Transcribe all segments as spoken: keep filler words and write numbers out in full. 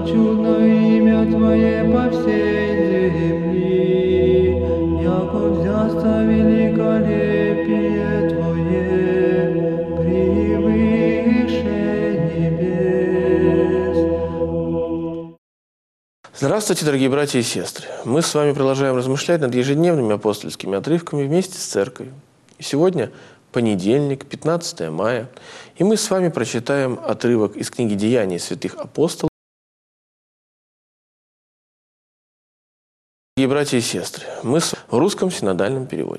чудно имя Твое по всей земли, яко взясться великолепие Твое превыше небес. Здравствуйте, дорогие братья и сестры! Мы с вами продолжаем размышлять над ежедневными апостольскими отрывками вместе с церковью. И сегодня понедельник, пятнадцатое мая, и мы с вами прочитаем отрывок из книги «Деяний святых апостолов». Дорогие братья и сестры, мы с... в русском синодальном переводе.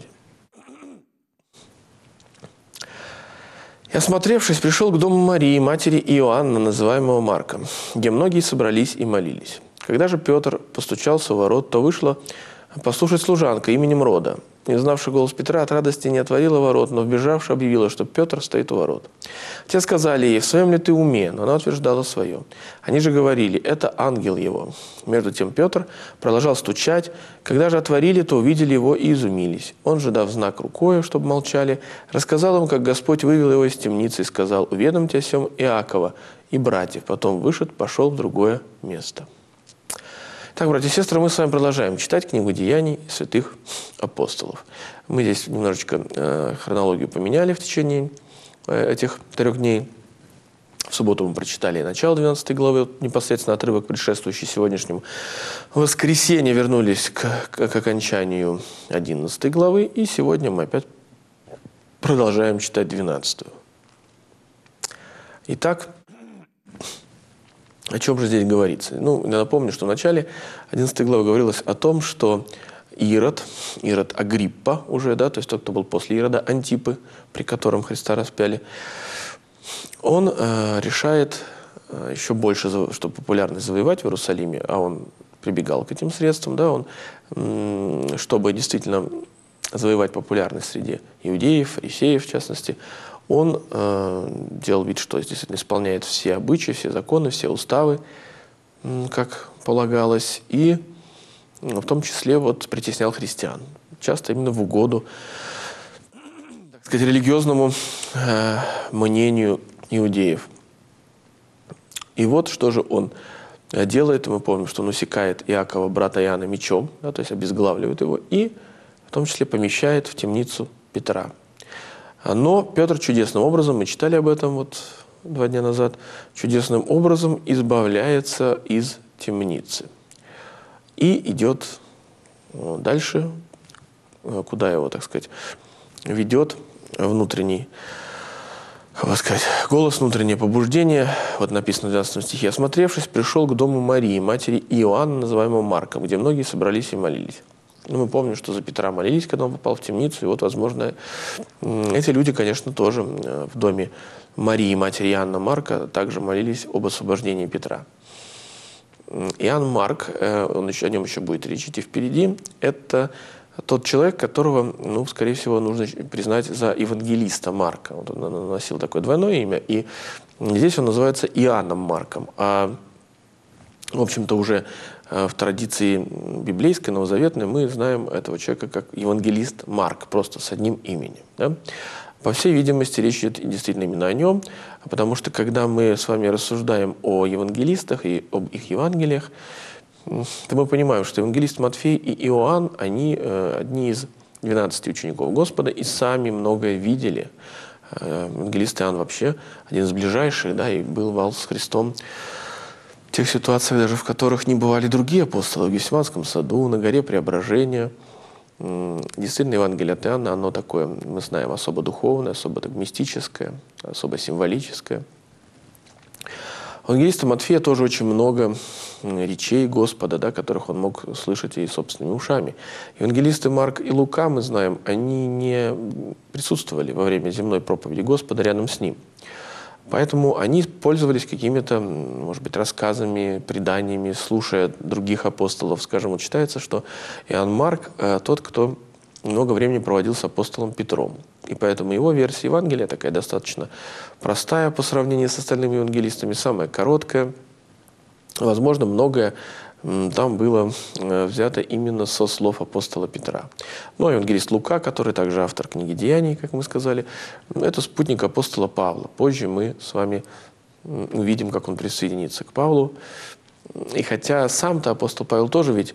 «И, осмотревшись, пришел к дому Марии, матери Иоанна, называемого Марком, где многие собрались и молились. Когда же Петр постучался у ворот, то вышла послушать служанка именем Рода. И, узнавши голос Петра, от радости не отворила ворот, но, вбежавши, объявила, что Петр стоит у ворот. Те сказали ей: в своем ли ты уме? Но она утверждала свое. Они же говорили: это ангел его. Между тем Петр продолжал стучать. Когда же отворили, то увидели его и изумились. Он же, дав знак рукою, чтобы молчали, рассказал им, как Господь вывел его из темницы, и сказал: уведомьте о сем Иакова и братьев. Потом вышед, пошел в другое место». Так, братья и сестры, мы с вами продолжаем читать книгу «Деяний святых апостолов». Мы здесь немножечко э, хронологию поменяли в течение э, этих трех дней. В субботу мы прочитали начало двенадцатой главы, вот непосредственно отрывок, предшествующий сегодняшнему. В воскресенье вернулись к, к, к окончанию одиннадцатой главы, и сегодня мы опять продолжаем читать двенадцатую. Итак, о чем же здесь говорится? Ну, я напомню, что в начале одиннадцатой главы говорилось о том, что Ирод, Ирод Агриппа уже, да, то есть тот, кто был после Ирода, Антипы, при котором Христа распяли, он э, решает э, еще больше, чтобы популярность завоевать в Иерусалиме, а он прибегал к этим средствам, да, он, э, чтобы действительно завоевать популярность среди иудеев, фарисеев в частности, он э, делал вид, что действительно исполняет все обычаи, все законы, все уставы, как полагалось, и в том числе вот притеснял христиан, часто именно в угоду, так сказать, религиозному э, мнению иудеев. И вот что же он делает, мы помним, что он усекает Иакова, брата Иоанна, мечом, да, то есть обезглавливает его, и в том числе помещает в темницу Петра. Но Петр чудесным образом, мы читали об этом вот два дня назад, чудесным образом избавляется из темницы. И идет дальше, куда его, так сказать, ведет внутренний, как сказать, голос, внутреннее побуждение. Вот написано в двенадцатом стихе: «Осмотревшись, пришел к дому Марии, матери Иоанна, называемого Марком, где многие собрались и молились». Ну, мы помним, что за Петра молились, когда он попал в темницу. И вот, возможно, эти люди, конечно, тоже в доме Марии, матери Иоанна Марка, также молились об освобождении Петра. Иоанн Марк, он еще, о нем еще будет речь идти впереди, это тот человек, которого, ну, скорее всего, нужно признать за евангелиста Марка. Вот он носил такое двойное имя, и здесь он называется Иоанном Марком. А, в общем-то, уже в традиции библейской, новозаветной, мы знаем этого человека как евангелист Марк, просто с одним именем. Да? По всей видимости, речь идет действительно именно о нем, потому что, когда мы с вами рассуждаем о евангелистах и об их Евангелиях, то мы понимаем, что евангелист Матфей и Иоанн, они э, одни из двенадцати учеников Господа и сами многое видели. Э, евангелист Иоанн вообще один из ближайших, да, и был с Христом в тех ситуациях, даже в которых не бывали другие апостолы, в Гефсиманском саду, на горе Преображения. Действительно, Евангелие от Иоанна, оно такое, мы знаем, особо духовное, особо так мистическое, особо символическое. У евангелиста Матфея тоже очень много речей Господа, да, которых он мог слышать и собственными ушами. Евангелисты Марк и Лука, мы знаем, они не присутствовали во время земной проповеди Господа рядом с ним. Поэтому они пользовались какими-то, может быть, рассказами, преданиями, слушая других апостолов. Скажем, вот считается, что Иоанн Марк э, тот, кто много времени проводил с апостолом Петром. И поэтому его версия Евангелия такая достаточно простая по сравнению с остальными евангелистами, самая короткая. Возможно, многое там было взято именно со слов апостола Петра. Ну, а евангелист Лука, который также автор книги «Деяний», как мы сказали, это спутник апостола Павла. Позже мы с вами увидим, как он присоединится к Павлу И хотя сам-то апостол Павел тоже ведь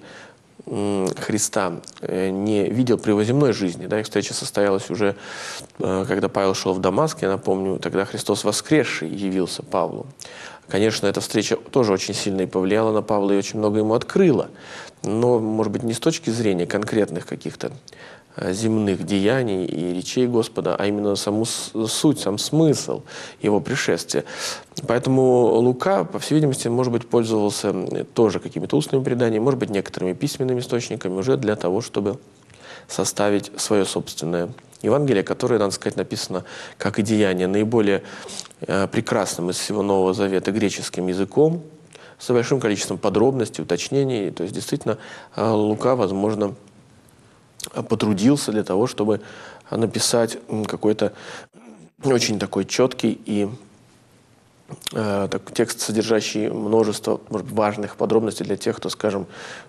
Христа не видел при его земной жизни. Да, их встреча состоялась уже, когда Павел шел в Дамаск, я напомню, тогда Христос воскресший явился Павлу. Конечно, эта встреча тоже очень сильно и повлияла на Павла, и очень много ему открыла. Но, может быть, не с точки зрения конкретных каких-то земных деяний и речей Господа, а именно саму суть, сам смысл его пришествия. Поэтому Лука, по всей видимости, может быть, пользовался тоже какими-то устными преданиями, может быть, некоторыми письменными источниками уже для того, чтобы составить свое собственное Евангелие, которое, надо сказать, написано как и деяние наиболее э, прекрасным из всего Нового Завета греческим языком, с большим количеством подробностей, уточнений. То есть, действительно, э, Лука, возможно, потрудился для того, чтобы написать какой-то очень такой четкий и э, так, текст, содержащий множество, может быть, важных подробностей для тех, кто, скажем,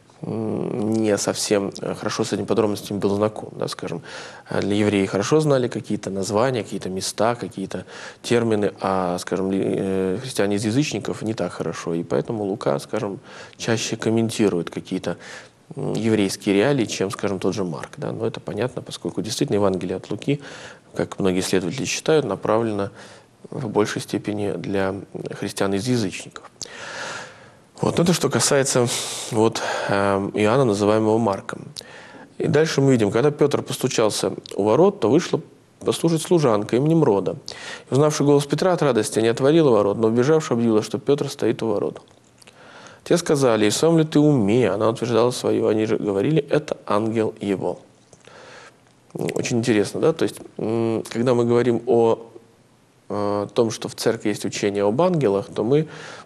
не совсем хорошо с этими подробностями был знаком. Да, скажем, для евреев хорошо знали какие-то названия, какие-то места, какие-то термины, а, скажем, христиане из язычников не так хорошо. И поэтому Лука, скажем, чаще комментирует какие-то еврейские реалии, чем, скажем, тот же Марк. Да? Но это понятно, поскольку действительно Евангелие от Луки, как многие исследователи считают, направлено в большей степени для христиан из язычников. Вот это что касается вот, э, Иоанна, называемого Марком. И дальше мы видим, когда Петр постучался у ворот, то вышла послушать служанка именем Рода. И, узнавший голос Петра от радости, не отворила ворот, но, убежавши, объявила, что Петр стоит у ворот. Те сказали: «И в самом ли ты уме?» Она утверждала свое. Они же говорили: «Это ангел его». Очень интересно, да? То есть, когда мы говорим о, о том, что в церкви есть учение об ангелах, то мы,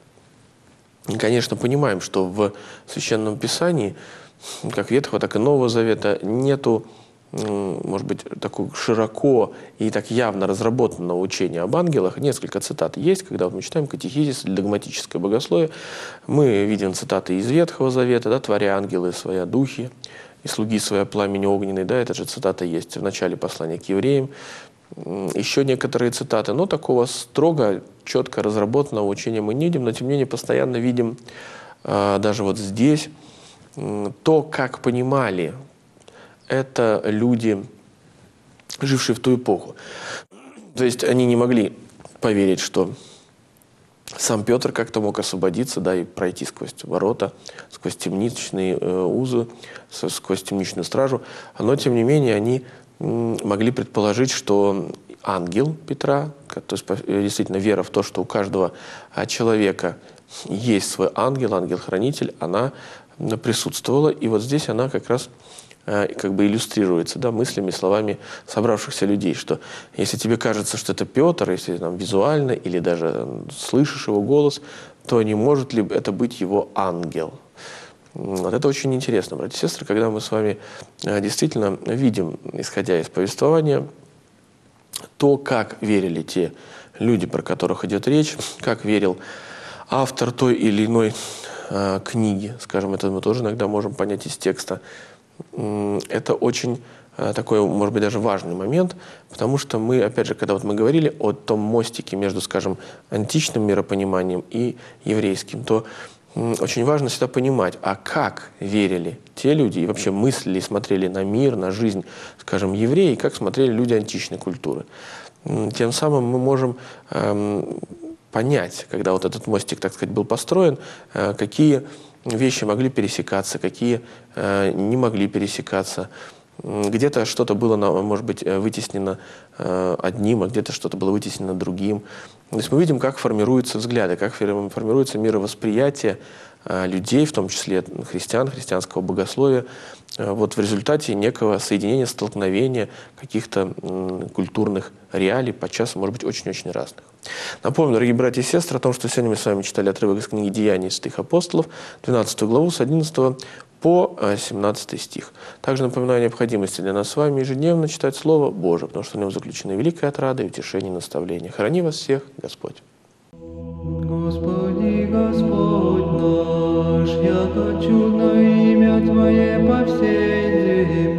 конечно, понимаем, что в Священном Писании, как Ветхого, так и Нового Завета, нету, может быть, такого широко и так явно разработанного учения об ангелах. Несколько цитат есть, когда вот мы читаем катехизис или догматическое богословие. Мы видим цитаты из Ветхого Завета: да, «Творя ангелы своя духи, и слуги своя пламени огненный». Да, эта же цитата есть в начале послания к евреям. Еще некоторые цитаты, но такого строго, четко разработанного учения мы не видим, но тем не менее постоянно видим э, даже вот здесь э, то, как понимали это люди, жившие в ту эпоху. То есть они не могли поверить, что сам Петр как-то мог освободиться, да, и пройти сквозь ворота, сквозь темничные э, узы, сквозь темничную стражу, но тем не менее они могли предположить, что ангел Петра, то есть действительно вера в то, что у каждого человека есть свой ангел, ангел-хранитель, она присутствовала. И вот здесь она как раз как бы иллюстрируется, да, мыслями, словами собравшихся людей, что если тебе кажется, что это Петр, если там, визуально или даже слышишь его голос, то не может ли это быть его ангел? Вот это очень интересно, братья и сестры, когда мы с вами действительно видим, исходя из повествования, то, как верили те люди, про которых идет речь, как верил автор той или иной э, книги, скажем, это мы тоже иногда можем понять из текста. Это очень э, такой, может быть, даже важный момент, потому что мы, опять же, когда вот мы говорили о том мостике между, скажем, античным миропониманием и еврейским, то очень важно всегда понимать, а как верили те люди и вообще мыслили, смотрели на мир, на жизнь, скажем, евреи, как смотрели люди античной культуры. Тем самым мы можем эм, понять, когда вот этот мостик, так сказать, был построен, э, какие вещи могли пересекаться, какие э, не могли пересекаться. Где-то что-то было, может быть, вытеснено э, одним, а где-то что-то было вытеснено другим. То есть мы видим, как формируются взгляды, как формируется мировосприятие э, людей, в том числе христиан, христианского богословия, э, вот в результате некого соединения, столкновения каких-то э, культурных реалий, подчас, может быть, очень-очень разных. Напомню, дорогие братья и сестры, о том, что сегодня мы с вами читали отрывок из книги «Деяния святых апостолов», двенадцатую главу с одиннадцатого по семнадцатый стих. Также напоминаю о необходимости для нас с вами ежедневно читать Слово Божие, потому что в нем заключена великая отрада и утешение, и наставление. Храни вас всех Господь. Господи, Господь наш, яко чудно имя Твое по всей земле.